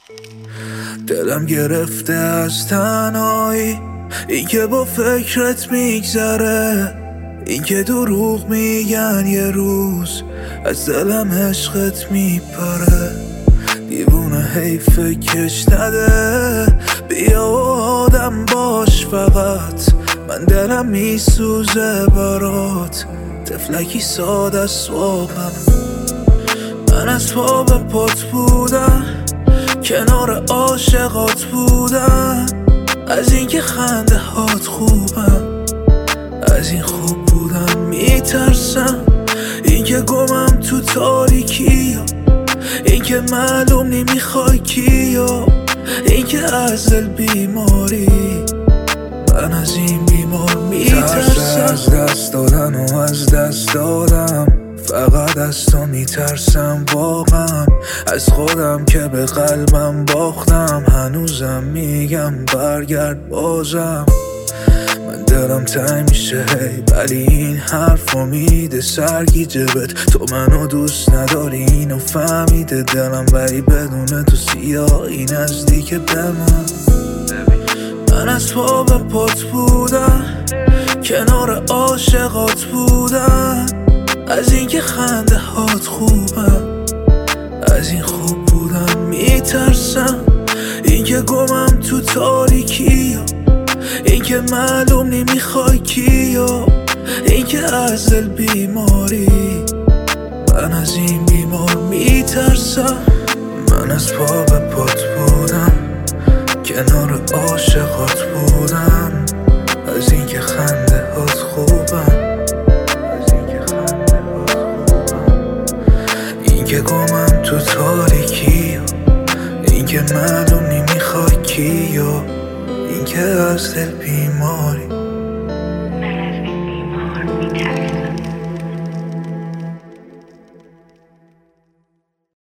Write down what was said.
دلم گرفته از تنهایی، این که با فکرت میگذره، این که دروغ میگن یه روز از دلم عشقت میپره. دیوونه حیف کش نده، بیا و آدم باش فقط، من دلم میسوزه برات، تفلکی ساده است واقعا. من از پا به پات بودم، کنار عاشقات بودم، از اینکه خنده هات خوبم، از این خوب بودم میترسم، اینکه گمم تو تاریکی، اینکه معلوم نمیخوای کیو، اینکه از دل بیماری، من از این بیمار میترسم. از دست دادن و از دست دادم، فقط از تو میترسم واقعا، از خودم که به قلبم باختم، هنوزم میگم برگرد بازم. من دلم تنگ میشه ولی این حرفو میده سرگیجه بهت، تو منو دوست نداری اینو فهمیده دلم، ولی بدون تو سیاهی نزدیک به من از پا به پات بودم، کنار عاشقات بودم، از اینکه خنده هات خوبم، از این خوب بودم میترسم، اینکه گمم تو تاریکی، اینکه معلوم نمیخوای کیو، اینکه از دل بیماری، من از این بیمار میترسم. من از پا به پات بودم، کنار عاشقات بودم، از اینکه خنده هات خوبم، اینکه گمم تو تاریکی، اینکه معلوم نمیخوای کیو، اینکه از دل بیماری.